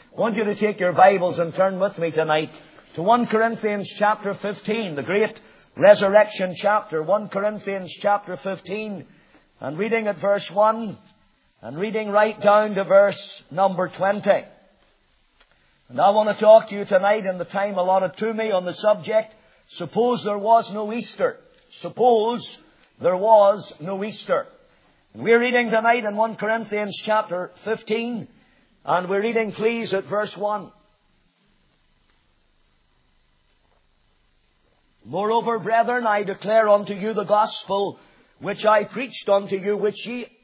I want you to take your Bibles and turn with me tonight to 1 Corinthians chapter 15, the great resurrection chapter. 1 Corinthians chapter 15, and reading at verse 1, and reading right down to verse number 20. And I want to talk to you tonight in the time allotted to me on the subject, suppose there was no Easter. Suppose there was no Easter. And we're reading tonight in 1 Corinthians chapter 15, and we're reading, please, at verse 1. Moreover, brethren, I declare unto you the gospel which I preached unto you, which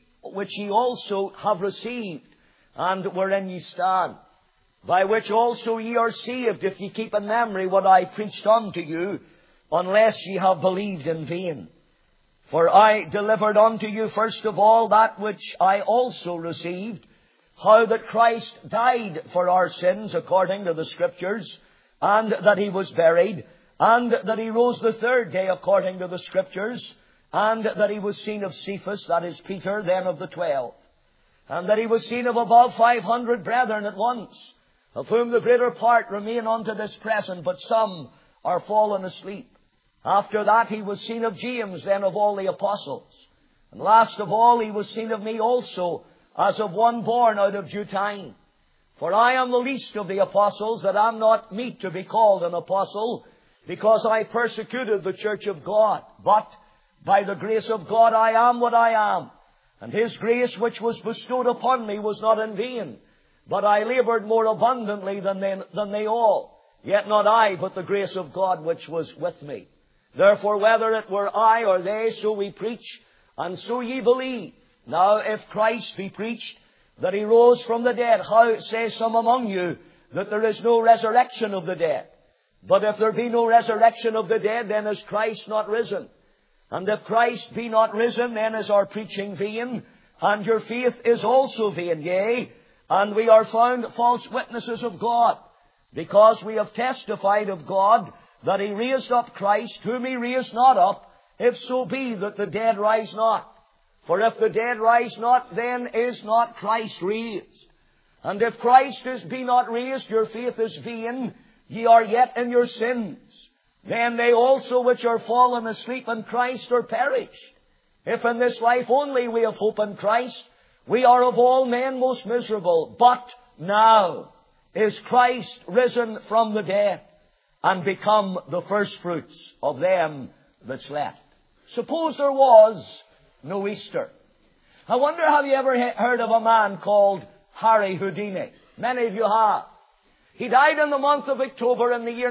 ye also have received, and wherein ye stand, by which also ye are saved, if ye keep in memory what I preached unto you, unless ye have believed in vain. For I delivered unto you first of all that which I also received, how that Christ died for our sins according to the Scriptures, and that He was buried, and that He rose the third day according to the Scriptures, and that He was seen of Cephas, that is Peter, then of the 12, and that He was seen of above 500 brethren at once, of whom the greater part remain unto this present, but some are fallen asleep. After that He was seen of James, then of all the apostles. And last of all He was seen of me also, as of one born out of due time. For I am the least of the apostles, that am not meet to be called an apostle, because I persecuted the church of God. But by the grace of God I am what I am. And His grace which was bestowed upon me was not in vain, but I labored more abundantly than they all. Yet not I, but the grace of God which was with me. Therefore, whether it were I or they, so we preach, and so ye believe. Now, if Christ be preached, that He rose from the dead, how say some among you that there is no resurrection of the dead? But if there be no resurrection of the dead, then is Christ not risen? And if Christ be not risen, then is our preaching vain, and your faith is also vain. Yea, and we are found false witnesses of God, because we have testified of God that He raised up Christ, whom He raised not up, if so be that the dead rise not. For if the dead rise not, then is not Christ raised. And if Christ be not raised, your faith is vain, ye are yet in your sins. Then they also which are fallen asleep in Christ are perished. If in this life only we have hope in Christ, we are of all men most miserable. But now is Christ risen from the dead, and become the firstfruits of them that slept. Suppose there was no Easter. I wonder, have you ever heard of a man called Harry Houdini? Many of you have. He died in the month of October in the year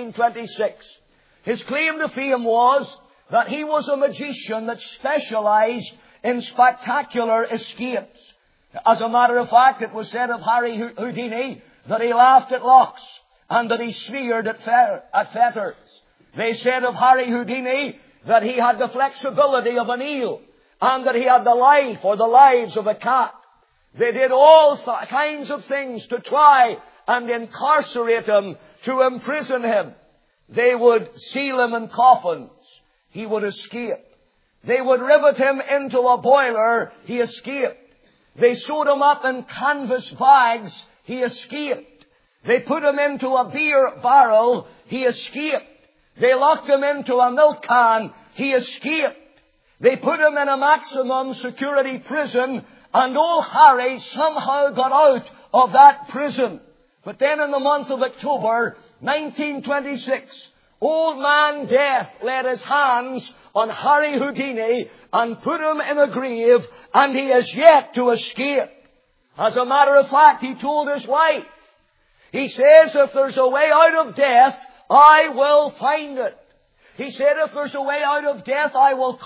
1926. His claim to fame was that he was a magician that specialized in spectacular escapes. As a matter of fact, it was said of Harry Houdini that he laughed at locks, and that he sneered at fetters. They said of Harry Houdini that he had the flexibility of an eel, and that he had the life or the lives of a cat. They did all kinds of things to try and incarcerate him, to imprison him. They would seal him in coffins. He would escape. They would rivet him into a boiler. He escaped. They sewed him up in canvas bags. He escaped. They put him into a beer barrel. He escaped. They locked him into a milk can. He escaped. They put him in a maximum security prison, and old Harry somehow got out of that prison. But then in the month of October 1926, old man Death laid his hands on Harry Houdini and put him in a grave, and he is yet to escape. As a matter of fact, he told his wife, he says, if there's a way out of death, I will find it. He said, if there's a way out of death, I will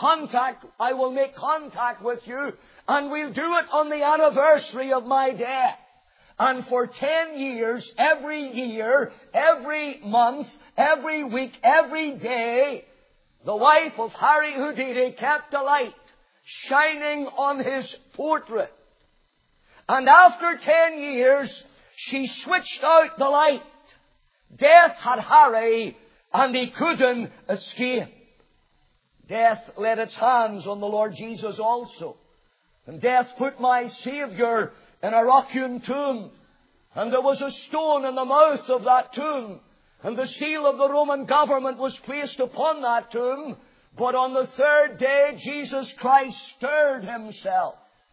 make contact with you, and we'll do it on the anniversary of my death. And for 10 years, every year, every month, every week, every day, the wife of Harry Houdini kept a light shining on his portrait. And after 10 years, she switched out the light. Death had Harry, and he couldn't escape. Death laid its hands on the Lord Jesus also. And death put my Savior in a rock-hewn tomb. And there was a stone in the mouth of that tomb. And the seal of the Roman government was placed upon that tomb. But on the third day, Jesus Christ stirred himself.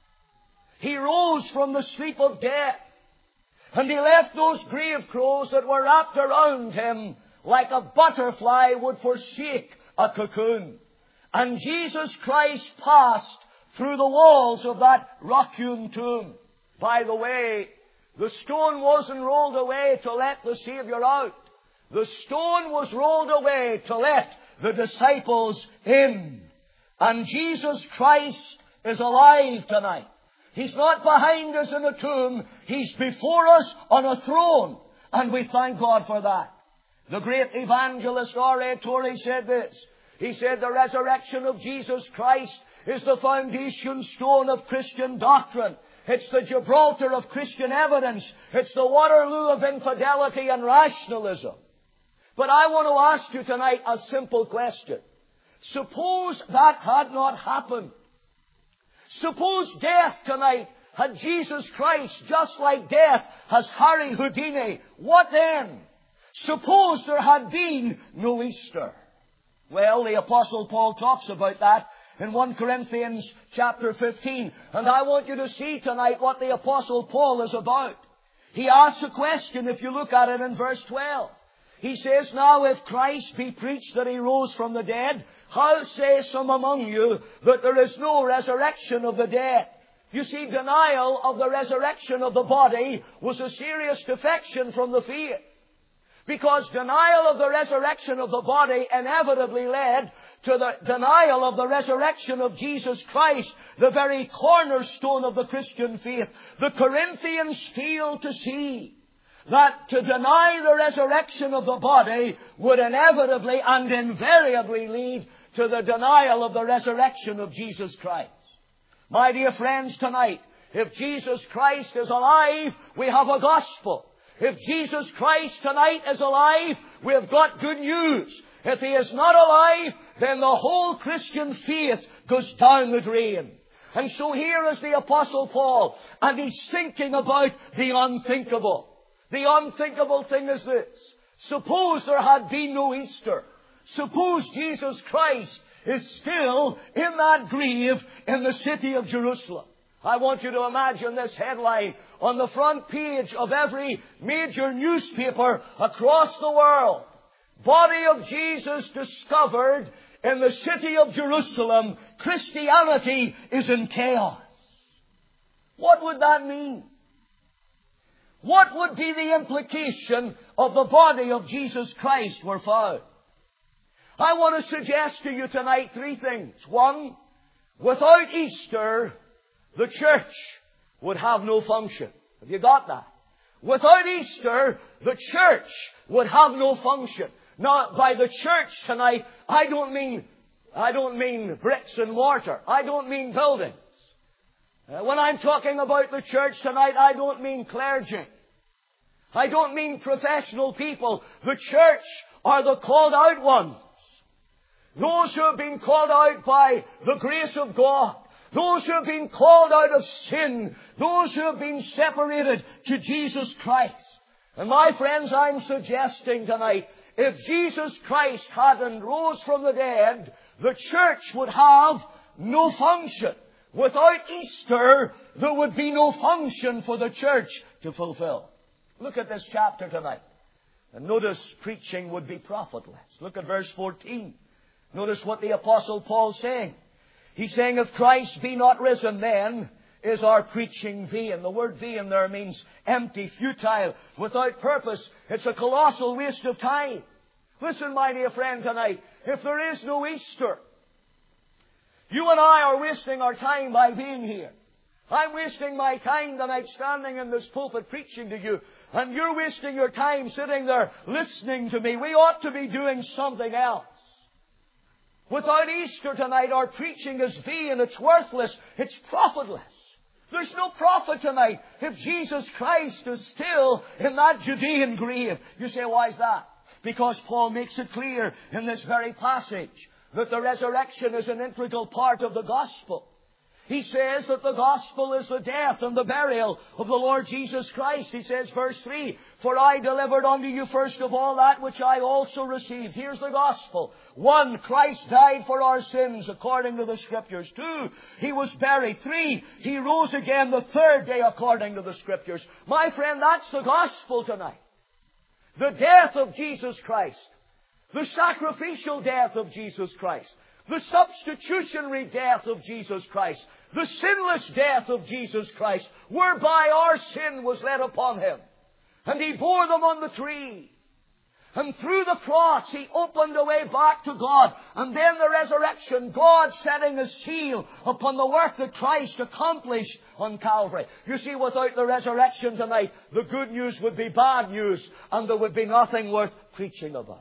He rose from the sleep of death. And he left those grave clothes that were wrapped around him like a butterfly would forsake a cocoon. And Jesus Christ passed through the walls of that rock-hewn tomb. By the way, the stone wasn't rolled away to let the Savior out. The stone was rolled away to let the disciples in. And Jesus Christ is alive tonight. He's not behind us in a tomb. He's before us on a throne. And we thank God for that. The great evangelist R.A. Torrey said this. He said the resurrection of Jesus Christ is the foundation stone of Christian doctrine. It's the Gibraltar of Christian evidence. It's the Waterloo of infidelity and rationalism. But I want to ask you tonight a simple question. Suppose that had not happened. Suppose death tonight had Jesus Christ, just like death has Harry Houdini. What then? Suppose there had been no Easter. Well, the Apostle Paul talks about that in 1 Corinthians chapter 15. And I want you to see tonight what the Apostle Paul is about. He asks a question, if you look at it in verse 12. He says, now if Christ be preached that he rose from the dead, how say some among you that there is no resurrection of the dead? You see, denial of the resurrection of the body was a serious defection from the faith. Because denial of the resurrection of the body inevitably led to the denial of the resurrection of Jesus Christ, the very cornerstone of the Christian faith. The Corinthians failed to see that to deny the resurrection of the body would inevitably and invariably lead to the denial of the resurrection of Jesus Christ. My dear friends, tonight, if Jesus Christ is alive, we have a gospel. If Jesus Christ tonight is alive, we have got good news. If He is not alive, then the whole Christian faith goes down the drain. And so here is the Apostle Paul, and he's thinking about the unthinkable. The unthinkable thing is this. Suppose there had been no Easter. Suppose Jesus Christ is still in that grave in the city of Jerusalem. I want you to imagine this headline on the front page of every major newspaper across the world. Body of Jesus discovered in the city of Jerusalem. Christianity is in chaos. What would that mean? What would be the implication of the body of Jesus Christ were found? I want to suggest to you tonight three things. One, without Easter, the church would have no function. Have you got that? Without Easter, the church would have no function. Now, by the church tonight, I don't mean bricks and mortar. I don't mean buildings. When I'm talking about the church tonight, I don't mean clergy. I don't mean professional people. The church are the called out ones. Those who have been called out by the grace of God. Those who have been called out of sin. Those who have been separated to Jesus Christ. And my friends, I'm suggesting tonight, if Jesus Christ hadn't rose from the dead, the church would have no function. Without Easter, there would be no function for the church to fulfill. Look at this chapter tonight. And notice preaching would be profitless. Look at verse 14. Notice what the Apostle Paul's saying. He's saying, if Christ be not risen, then is our preaching vain. The word vain there means empty, futile, without purpose. It's a colossal waste of time. Listen, my dear friend, tonight. If there is no Easter, you and I are wasting our time by being here. I'm wasting my time tonight standing in this pulpit preaching to you. And you're wasting your time sitting there listening to me. We ought to be doing something else. Without Easter tonight, our preaching is vain. It's worthless. It's profitless. There's no profit tonight if Jesus Christ is still in that Judean grave. You say, why is that? Because Paul makes it clear in this very passage that the resurrection is an integral part of the gospel. He says that the gospel is the death and the burial of the Lord Jesus Christ. He says, verse 3, "For I delivered unto you first of all that which I also received." Here's the gospel. 1, Christ died for our sins according to the Scriptures. 2, He was buried. 3, He rose again the third day according to the Scriptures. My friend, that's the gospel tonight. The death of Jesus Christ. The sacrificial death of Jesus Christ. The substitutionary death of Jesus Christ. The sinless death of Jesus Christ, whereby our sin was laid upon Him. And He bore them on the tree. And through the cross, He opened a way back to God. And then the resurrection, God setting a seal upon the work that Christ accomplished on Calvary. You see, without the resurrection tonight, the good news would be bad news, and there would be nothing worth preaching about.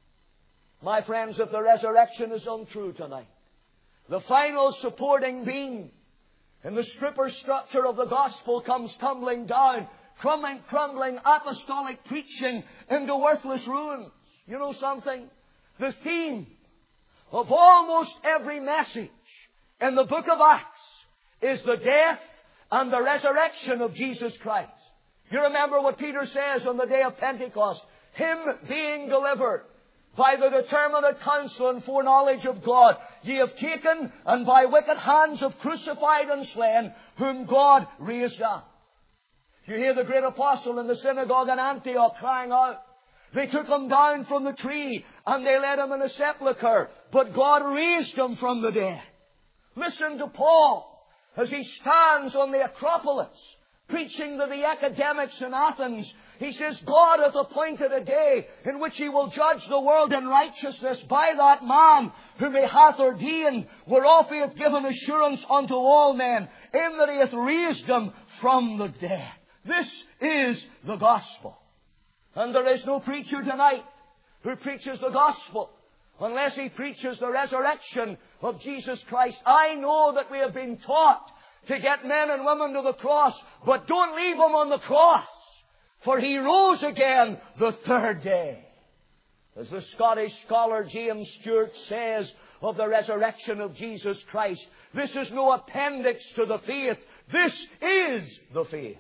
My friends, if the resurrection is untrue tonight, the final supporting beam in the superstructure of the gospel comes tumbling down, crumbling apostolic preaching into worthless ruins. You know something? The theme of almost every message in the book of Acts is the death and the resurrection of Jesus Christ. You remember what Peter says on the day of Pentecost, "Him being delivered by the determinate counsel and foreknowledge of God, ye have taken, and by wicked hands have crucified and slain, whom God raised up." You hear the great apostle in the synagogue in Antioch crying out. They took Him down from the tree, and they laid Him in a sepulchre, but God raised Him from the dead. Listen to Paul as he stands on the Acropolis, preaching to the academics in Athens. He says, "God hath appointed a day in which He will judge the world in righteousness by that man whom He hath ordained, whereof He hath given assurance unto all men, in that He hath raised Him from the dead." This is the gospel. And there is no preacher tonight who preaches the gospel unless he preaches the resurrection of Jesus Christ. I know that we have been taught to get men and women to the cross, but don't leave them on the cross, for He rose again the third day. As the Scottish scholar James Stewart says of the resurrection of Jesus Christ, this is no appendix to the faith. This is the faith.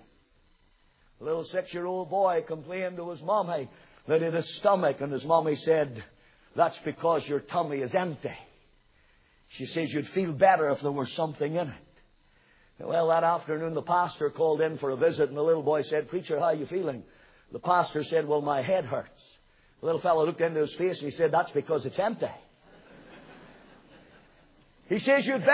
A little 6-year-old boy complained to his mommy that he had a stomach, and his mommy said, "That's because your tummy is empty." She says, "You'd feel better if there were something in it." Well, that afternoon the pastor called in for a visit, and the little boy said, "Preacher, how are you feeling?" The pastor said, "Well, my head hurts." The little fellow looked into his face and he said, "That's because it's empty." He says, you'd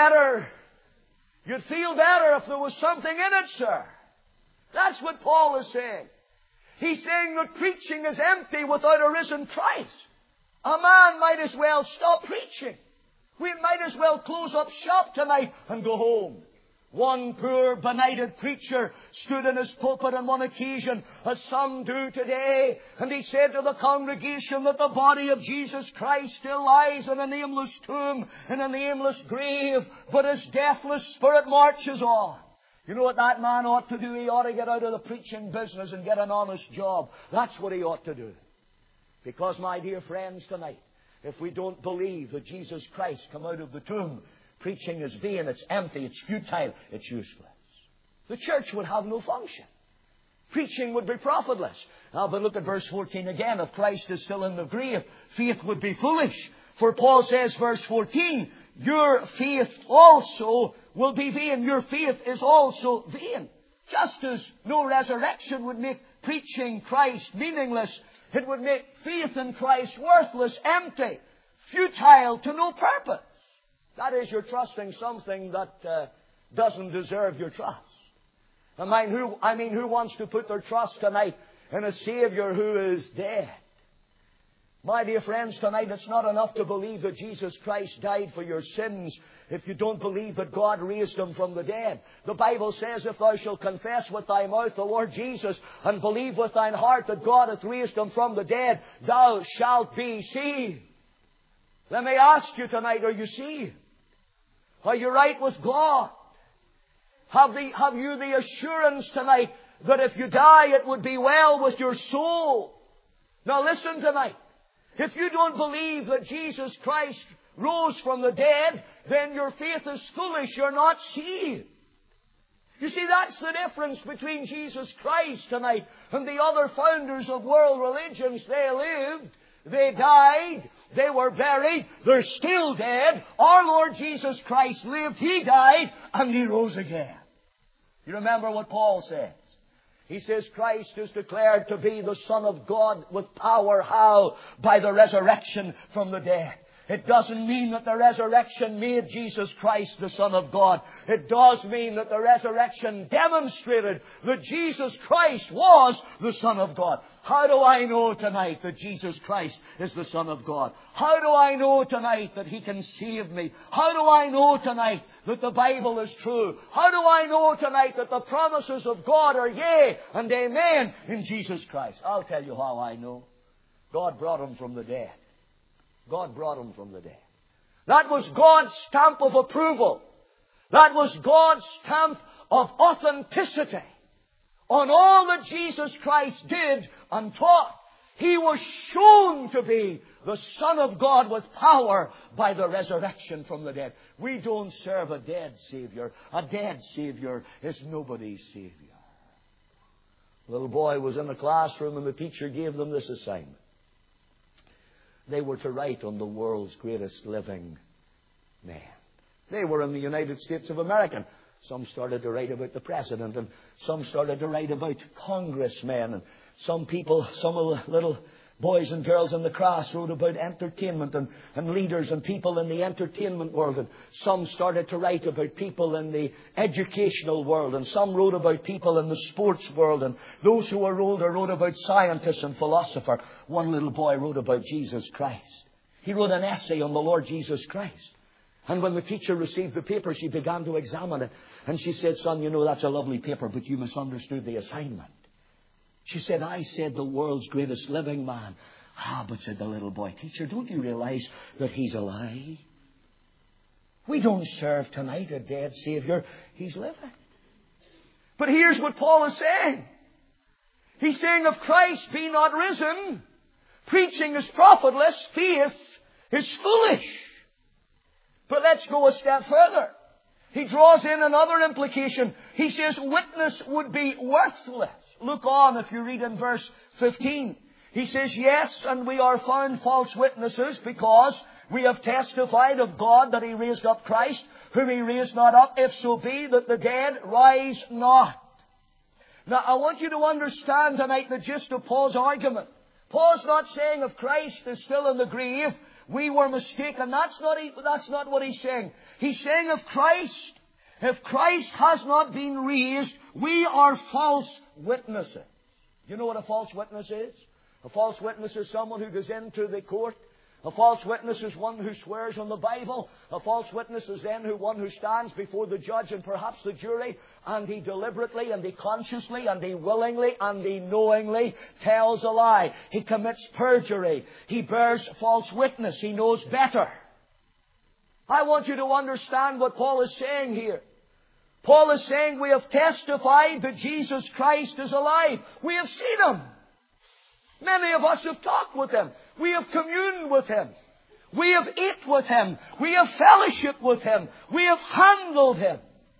feel better if there was something in it, sir." That's what Paul is saying. He's saying that preaching is empty without a risen Christ. A man might as well stop preaching. We might as well close up shop tonight and go home. One poor, benighted preacher stood in his pulpit on one occasion, as some do today, and he said to the congregation that the body of Jesus Christ still lies in a nameless tomb, in a nameless grave, but his deathless spirit marches on. You know what that man ought to do? He ought to get out of the preaching business and get an honest job. That's what he ought to do. Because, my dear friends, tonight, if we don't believe that Jesus Christ come out of the tomb, preaching is vain, it's empty, it's futile, it's useless. The church would have no function. Preaching would be profitless. Now, but look at verse 14 again. If Christ is still in the grave, faith would be foolish. For Paul says, verse 14, your faith also will be vain. Your faith is also vain. Just as no resurrection would make preaching Christ meaningless, it would make faith in Christ worthless, empty, futile, to no purpose. That is, you're trusting something that doesn't deserve your trust. I mean, who wants to put their trust tonight in a Savior who is dead? My dear friends, tonight it's not enough to believe that Jesus Christ died for your sins if you don't believe that God raised Him from the dead. The Bible says, if thou shalt confess with thy mouth the Lord Jesus and believe with thine heart that God hath raised Him from the dead, thou shalt be saved. Let me ask you tonight, are you saved? Are you right with God? Have you the assurance tonight that if you die it would be well with your soul? Now listen tonight. If you don't believe that Jesus Christ rose from the dead, then your faith is foolish. You're not saved. You see, that's the difference between Jesus Christ tonight and the other founders of world religions. They lived, they died, they were buried, they're still dead. Our Lord Jesus Christ lived, He died, and He rose again. You remember what Paul says? He says Christ is declared to be the Son of God with power. How? By the resurrection from the dead. It doesn't mean that the resurrection made Jesus Christ the Son of God. It does mean that the resurrection demonstrated that Jesus Christ was the Son of God. How do I know tonight that Jesus Christ is the Son of God? How do I know tonight that He can save me? How do I know tonight that the Bible is true? How do I know tonight that the promises of God are yea and amen in Jesus Christ? I'll tell you how I know. God brought Him from the dead. God brought Him from the dead. That was God's stamp of approval. That was God's stamp of authenticity on all that Jesus Christ did and taught. He was shown to be the Son of God with power by the resurrection from the dead. We don't serve a dead Savior. A dead Savior is nobody's Savior. A little boy was in the classroom and the teacher gave them this assignment. They were to write on the world's greatest living man. They were in the United States of America. Some started to write about the president, and some started to write about congressmen, and some of the little boys and girls in the class wrote about entertainment and leaders and people in the entertainment world. And some started to write about people in the educational world. And some wrote about people in the sports world. And those who were older wrote about scientists and philosophers. One little boy wrote about Jesus Christ. He wrote an essay on the Lord Jesus Christ. And when the teacher received the paper, she began to examine it. And she said, "Son, you know that's a lovely paper, but you misunderstood the assignment." She said, "I said the world's greatest living man." "Ah, but," said the little boy, "Teacher, don't you realize that He's alive? We don't serve tonight a dead Savior. He's living." But here's what Paul is saying. He's saying, if Christ be not risen, preaching is profitless, faith is foolish. But let's go a step further. He draws in another implication. He says witness would be worthless. Look on if you read in verse 15. He says, "Yes, and we are found false witnesses because we have testified of God that He raised up Christ, whom He raised not up, if so be that the dead rise not." Now, I want you to understand tonight the gist of Paul's argument. Paul's not saying if Christ is still in the grave, we were mistaken. That's not what he's saying. He's saying if Christ has not been raised, we are false witnesses. You know what a false witness is? A false witness is someone who goes into the court. A false witness is one who swears on the Bible. A false witness is then one who stands before the judge and perhaps the jury, and he deliberately and he consciously and he willingly and he knowingly tells a lie. He commits perjury. He bears false witness. He knows better. I want you to understand what Paul is saying here. Paul is saying we have testified that Jesus Christ is alive. We have seen Him. Many of us have talked with Him. We have communed with Him. We have ate with Him. We have fellowship with Him. We have handled Him.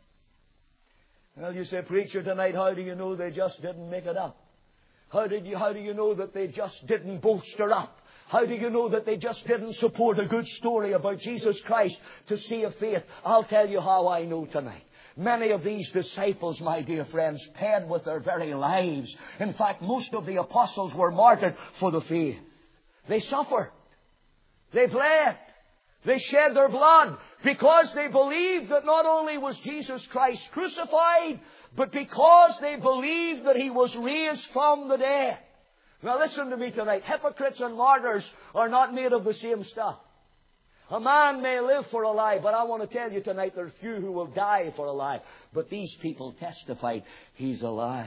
Well, you say, "Preacher, tonight, how do you know they just didn't make it up? How do you know that they just didn't bolster up? How do you know that they just didn't support a good story about Jesus Christ to save faith?" I'll tell you how I know tonight. Many of these disciples, my dear friends, paid with their very lives. In fact, most of the apostles were martyred for the faith. They suffered. They bled. They shed their blood because they believed that not only was Jesus Christ crucified, but because they believed that He was raised from the dead. Now listen to me tonight. Hypocrites and martyrs are not made of the same stuff. A man may live for a lie, but I want to tell you tonight there are few who will die for a lie. But these people testified He's alive.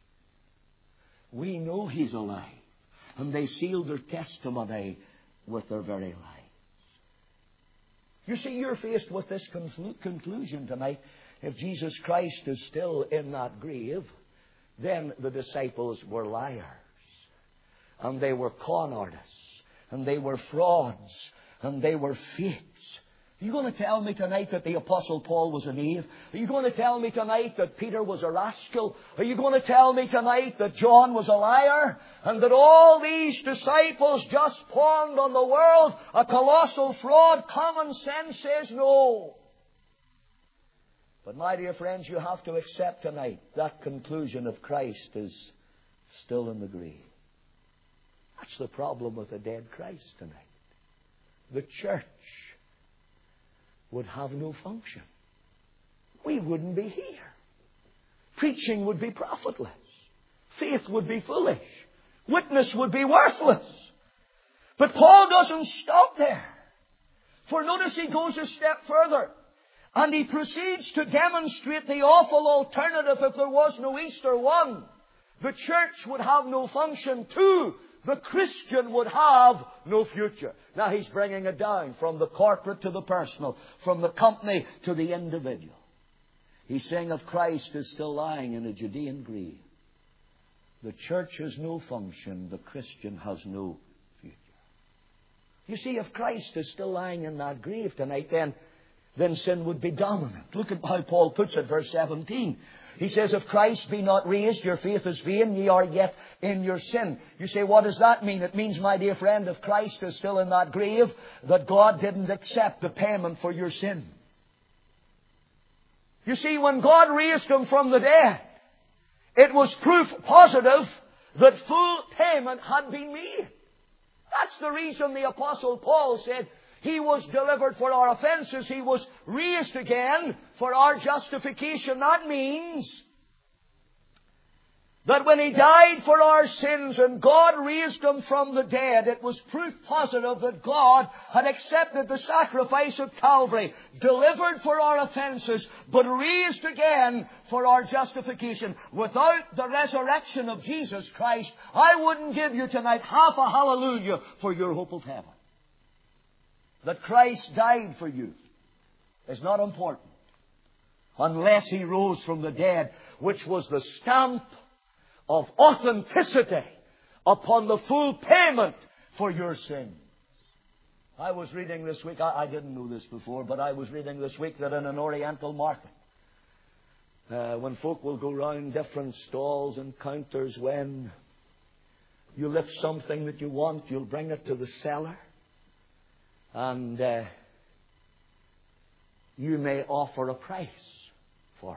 We know He's alive. And they sealed their testimony with their very lives. You see, you're faced with this conclusion tonight. If Jesus Christ is still in that grave, then the disciples were liars. And they were con artists. And they were frauds. and they were fakes. Are you going to tell me tonight that the Apostle Paul was a knave? Are you going to tell me tonight that Peter was a rascal? Are you going to tell me tonight that John was a liar? And that all these disciples just pawned on the world a colossal fraud? Common sense says no. But my dear friends, you have to accept tonight that conclusion of Christ is still in the grave. That's the problem with a dead Christ tonight. The church would have no function. We wouldn't be here. Preaching would be profitless. Faith would be foolish. Witness would be worthless. But Paul doesn't stop there. For notice he goes a step further. And he proceeds to demonstrate the awful alternative if there was no Easter. 1, the church would have no function. 2, the Christian would have no future. Now he's bringing it down from the corporate to the personal, from the company to the individual. He's saying if Christ is still lying in a Judean grave, the church has no function, the Christian has no future. You see, if Christ is still lying in that grave tonight, then sin would be dominant. Look at how Paul puts it, verse 17. He says, if Christ be not raised, your faith is vain, ye are yet in your sin. You say, what does that mean? It means, my dear friend, if Christ is still in that grave, that God didn't accept the payment for your sin. You see, when God raised Him from the dead, it was proof positive that full payment had been made. That's the reason the Apostle Paul said, He was delivered for our offenses. He was raised again for our justification. That means that when He died for our sins and God raised Him from the dead, it was proof positive that God had accepted the sacrifice of Calvary, delivered for our offenses, but raised again for our justification. Without the resurrection of Jesus Christ, I wouldn't give you tonight half a hallelujah for your hope of heaven. That Christ died for you is not important unless He rose from the dead, which was the stamp of authenticity upon the full payment for your sins. I was reading this week, I didn't know this before, but I was reading this week that in an Oriental market, when folk will go round different stalls and counters, when you lift something that you want, you'll bring it to the seller. And you may offer a price for it.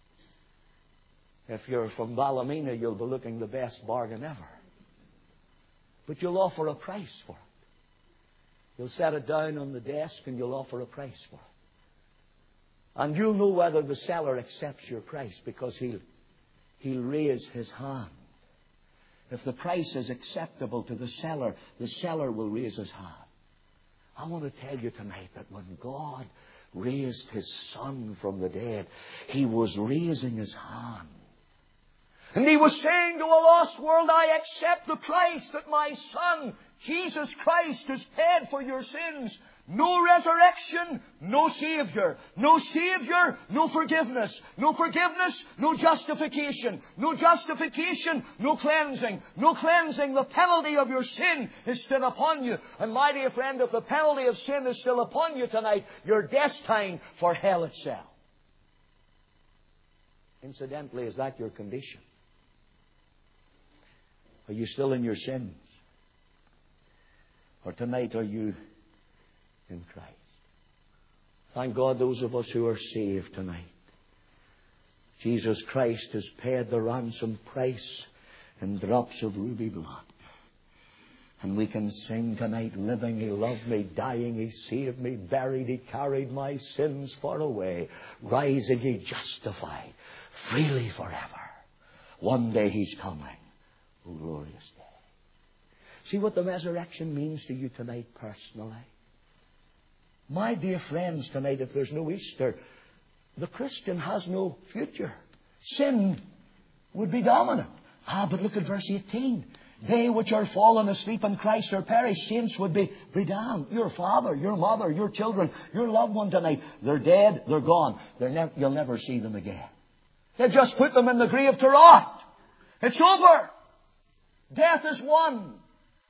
If you're from Ballymena, you'll be looking the best bargain ever. But you'll offer a price for it. You'll set it down on the desk and you'll offer a price for it. And you'll know whether the seller accepts your price because he'll raise his hand. If the price is acceptable to the seller will raise his hand. I want to tell you tonight that when God raised His Son from the dead, He was raising His hand. And He was saying to a lost world, I accept the price that my Son, Jesus Christ, has paid for your sins. No resurrection, no Savior. No Savior, no forgiveness. No forgiveness, no justification. No justification, no cleansing. No cleansing, the penalty of your sin is still upon you. And my dear friend, if the penalty of sin is still upon you tonight, you're destined for hell itself. Incidentally, is that your condition? Are you still in your sins? Or tonight are you in Christ? Thank God, those of us who are saved tonight. Jesus Christ has paid the ransom price in drops of ruby blood. And we can sing tonight, living He loved me, dying He saved me, buried He carried my sins far away, rising He justified, freely forever. One day He's coming. Oh, glorious day. See what the resurrection means to you tonight personally. My dear friends, tonight, if there's no Easter, the Christian has no future. Sin would be dominant. But look at verse 18. They which are fallen asleep in Christ are perished. Saints would be damned. Your father, your mother, your children, your loved one tonight, they're dead, they're gone. You'll never see them again. They've just put them in the grave to rot. It's over. Death is won.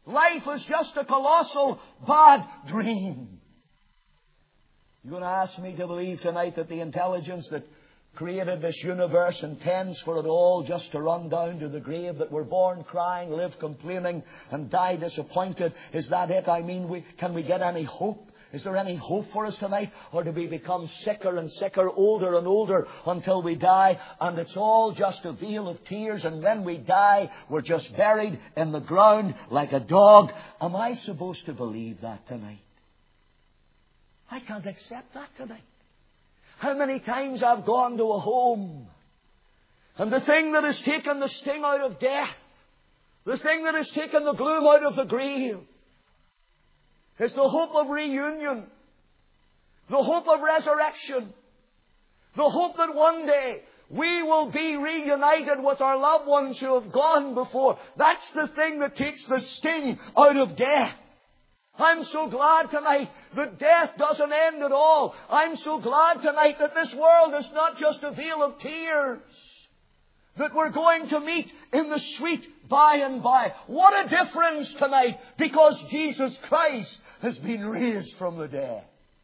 Life is just a colossal bad dream. You're going to ask me to believe tonight that the intelligence that created this universe intends for it all just to run down to the grave, that we're born crying, live complaining, and die disappointed? Is that it? I mean, can we get any hope? Is there any hope for us tonight? Or do we become sicker and sicker, older and older until we die? And it's all just a veil of tears. And when we die, we're just buried in the ground like a dog. Am I supposed to believe that tonight? I can't accept that tonight. How many times I've gone to a home, and the thing that has taken the sting out of death, the thing that has taken the gloom out of the grave, is the hope of reunion, the hope of resurrection, the hope that one day we will be reunited with our loved ones who have gone before. That's the thing that takes the sting out of death. I'm so glad tonight that death doesn't end at all. I'm so glad tonight that this world is not just a vale of tears, that we're going to meet in the sweet by and by. What a difference tonight, because Jesus Christ has been raised from the dead.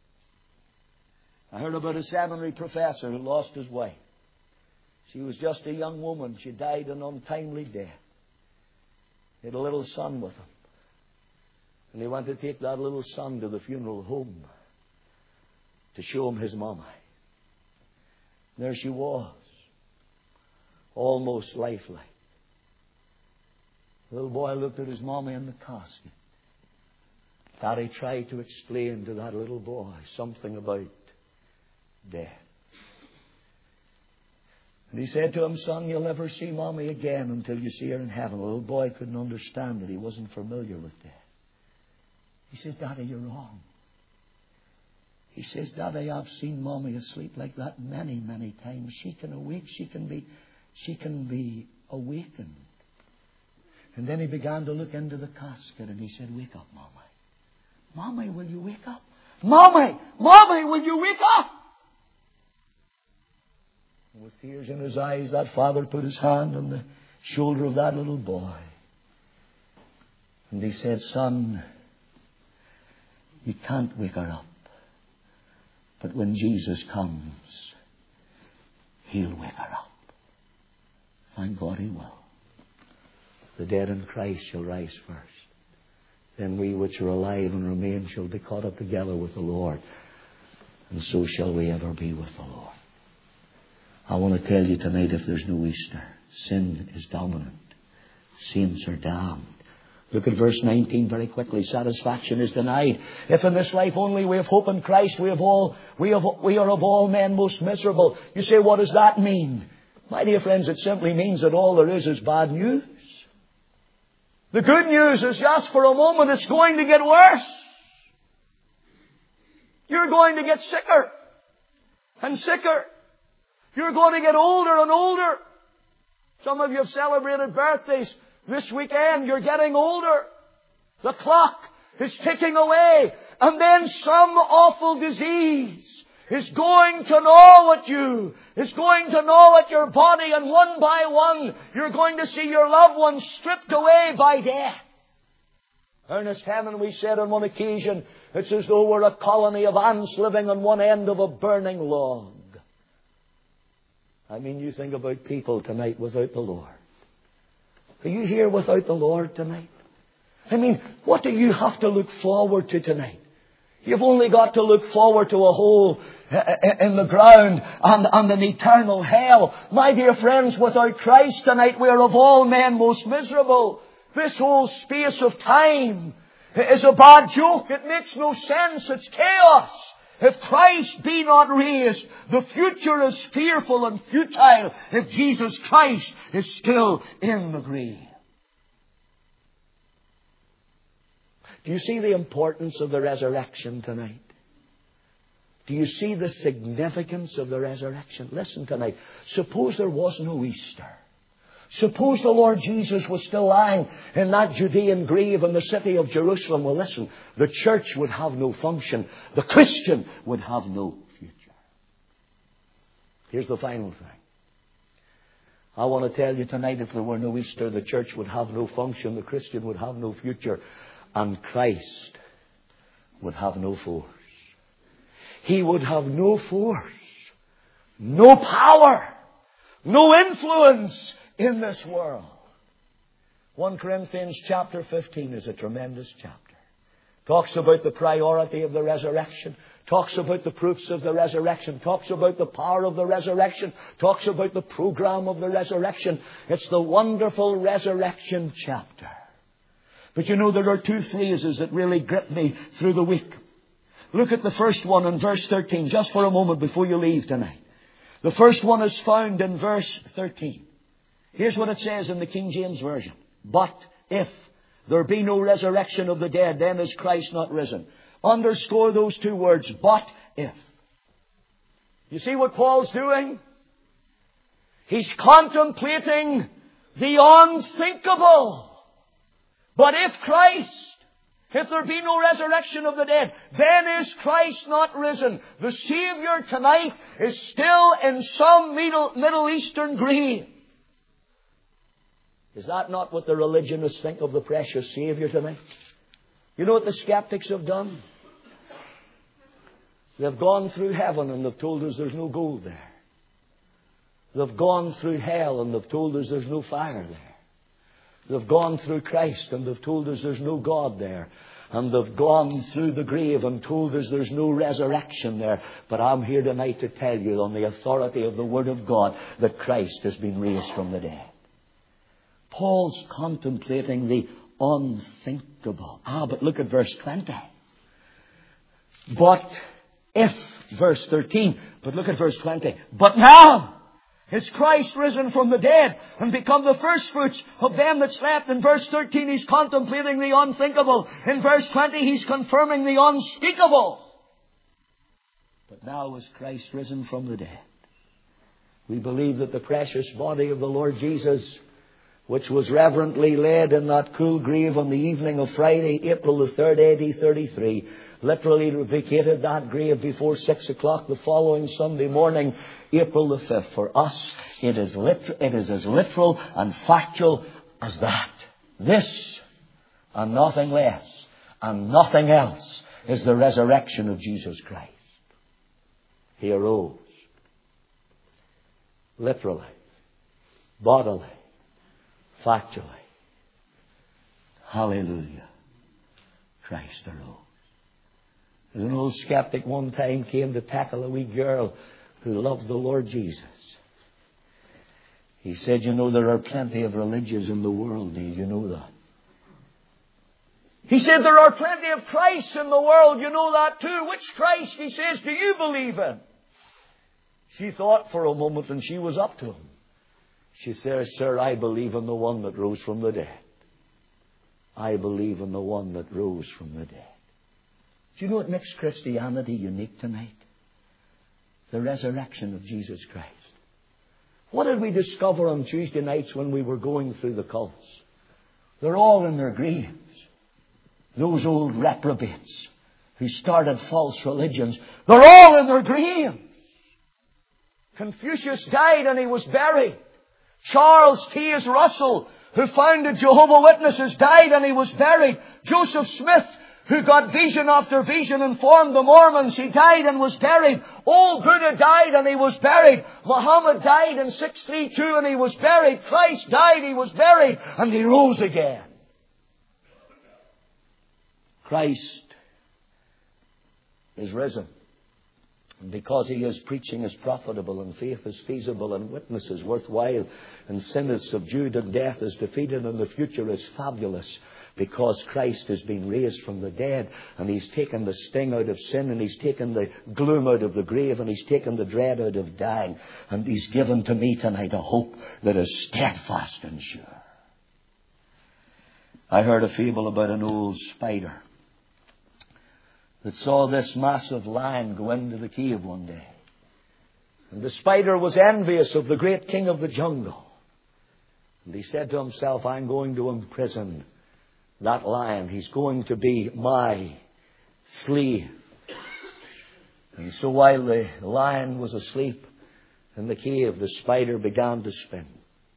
I heard about a seminary professor who lost his wife. She was just a young woman. She died an untimely death. He had a little son with him. And he went to take that little son to the funeral home to show him his mama. And there she was, almost lifelike. The little boy looked at his mama in the casket. Daddy tried to explain to that little boy something about death. And he said to him, "Son, you'll never see Mommy again until you see her in heaven." The little boy couldn't understand it. He wasn't familiar with death. He says, "Daddy, you're wrong." He says, "Daddy, I've seen Mommy asleep like that many, many times. She can awake. She can be awakened." And then he began to look into the casket and he said, "Wake up, Mommy. Mommy, will you wake up? Mommy! Mommy, will you wake up?" And with tears in his eyes, that father put his hand on the shoulder of that little boy. And he said, "Son, you can't wake her up. But when Jesus comes, He'll wake her up. Thank God He will. The dead in Christ shall rise first. Then we which are alive and remain shall be caught up together with the Lord. And so shall we ever be with the Lord." I want to tell you tonight, if there's no Easter, sin is dominant. Saints are damned. Look at verse 19 very quickly. Satisfaction is denied. If in this life only we have hope in Christ, we are of all men most miserable. You say, what does that mean? My dear friends, it simply means that all there is bad news. The good news is just for a moment it's going to get worse. You're going to get sicker and sicker. You're going to get older and older. Some of you have celebrated birthdays this weekend. You're getting older. The clock is ticking away. And then some awful disease is going to gnaw at you. Is going to gnaw at your body. And one by one, you're going to see your loved ones stripped away by death. Ernest Hemingway said on one occasion, it's as though we're a colony of ants living on one end of a burning log. I mean, you think about people tonight without the Lord. Are you here without the Lord tonight? I mean, what do you have to look forward to tonight? You've only got to look forward to a hole in the ground and an eternal hell. My dear friends, without Christ tonight, we are of all men most miserable. This whole space of time is a bad joke. It makes no sense. It's chaos. If Christ be not raised, the future is fearful and futile if Jesus Christ is still in the grave. Do you see the importance of the resurrection tonight? Do you see the significance of the resurrection? Listen tonight. Suppose there was no Easter. Suppose the Lord Jesus was still lying in that Judean grave in the city of Jerusalem. Well, listen, the church would have no function. The Christian would have no future. Here's the final thing. I want to tell you tonight, if there were no Easter, the church would have no function, the Christian would have no future, and Christ would have no force. He would have no force, no power, no influence in this world. 1 Corinthians chapter 15 is a tremendous chapter. Talks about the priority of the resurrection. Talks about the proofs of the resurrection. Talks about the power of the resurrection. Talks about the program of the resurrection. It's the wonderful resurrection chapter. But you know, there are two phrases that really grip me through the week. Look at the first one in verse 13, just for a moment before you leave tonight. The first one is found in verse 13. Here's what it says in the King James Version. But if there be no resurrection of the dead, then is Christ not risen. Underscore those two words, but if. You see what Paul's doing? He's contemplating the unthinkable. But if there be no resurrection of the dead, then is Christ not risen. The Savior tonight is still in some Middle Eastern grave. Is that not what the religionists think of the precious Savior tonight? You know what the skeptics have done? They've gone through heaven and they've told us there's no gold there. They've gone through hell and they've told us there's no fire there. They've gone through Christ and they've told us there's no God there. And they've gone through the grave and told us there's no resurrection there. But I'm here tonight to tell you on the authority of the Word of God that Christ has been raised from the dead. Paul's contemplating the unthinkable. But look at verse 20. But if, verse 13, but look at verse 20. But now is Christ risen from the dead and become the firstfruits of them that slept. In verse 13 he's contemplating the unthinkable. In verse 20 he's confirming the unspeakable. But now is Christ risen from the dead. We believe that the precious body of the Lord Jesus, which was reverently laid in that cool grave on the evening of Friday, April the 3rd, AD 33, literally vacated that grave before 6 o'clock the following Sunday morning, April the 5th. For us, it is as literal and factual as that. This, and nothing less, and nothing else, is the resurrection of Jesus Christ. He arose. Literally. Bodily. Factually. Hallelujah. Christ arose. There's an old skeptic one time came to tackle a wee girl who loved the Lord Jesus. He said, you know, there are plenty of religions in the world. Do you know that? He said, there are plenty of Christs in the world. You know that too. Which Christ, he says, do you believe in? She thought for a moment and she was up to him. She says, sir, I believe in the one that rose from the dead. I believe in the one that rose from the dead. Do you know what makes Christianity unique tonight? The resurrection of Jesus Christ. What did we discover on Tuesday nights when we were going through the cults? They're all in their graves. Those old reprobates who started false religions, they're all in their graves. Confucius died and he was buried. Charles Taze Russell, who founded Jehovah's Witnesses, died and he was buried. Joseph Smith, who got vision after vision and formed the Mormons, he died and was buried. Old Buddha died and he was buried. Muhammad died in 632 and he was buried. Christ died, he was buried, and he rose again. Christ is risen. And because he is, preaching is profitable, and faith is feasible, and witness is worthwhile, and sin is subdued, and death is defeated, and the future is fabulous. Because Christ has been raised from the dead, and he's taken the sting out of sin, and he's taken the gloom out of the grave, and he's taken the dread out of dying. And he's given to me tonight a hope that is steadfast and sure. I heard a fable about an old spider that saw this massive lion go into the cave one day. And the spider was envious of the great king of the jungle. And he said to himself, I'm going to imprison that lion. He's going to be my slave. And so while the lion was asleep in the cave, the spider began to spin.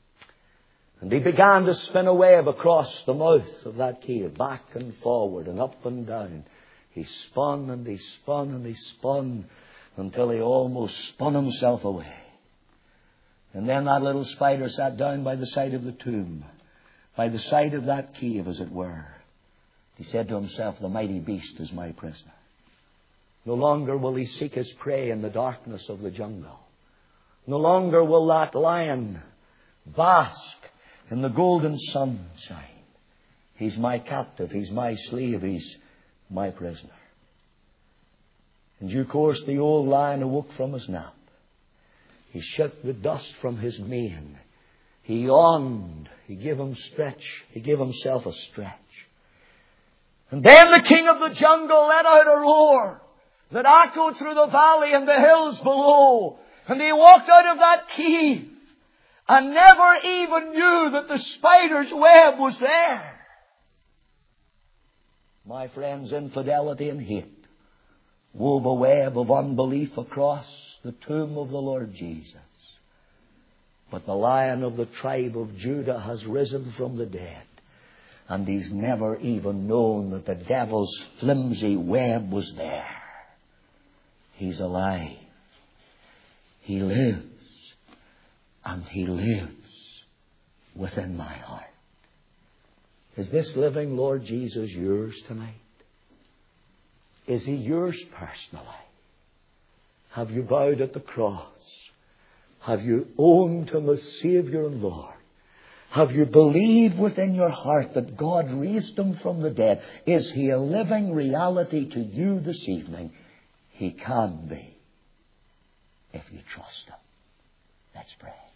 And he began to spin a web across the mouth of that cave, back and forward and up and down. He spun and he spun and he spun until he almost spun himself away. And then that little spider sat down by the side of the tomb, by the side of that cave, as it were. He said to himself, the mighty beast is my prisoner. No longer will he seek his prey in the darkness of the jungle. No longer will that lion bask in the golden sunshine. He's my captive. He's my slave. He's my prisoner. In due course, the old lion awoke from his nap. He shook the dust from his mane. He yawned. He gave himself a stretch. And then the king of the jungle let out a roar that echoed through the valley and the hills below. And he walked out of that cave and never even knew that the spider's web was there. My friends, infidelity and hate wove a web of unbelief across the tomb of the Lord Jesus. But the Lion of the tribe of Judah has risen from the dead. And he's never even known that the devil's flimsy web was there. He's alive. He lives. And he lives within my heart. Is this living Lord Jesus yours tonight? Is he yours personally? Have you bowed at the cross? Have you owned him as Savior and Lord? Have you believed within your heart that God raised him from the dead? Is he a living reality to you this evening? He can be if you trust him. Let's pray.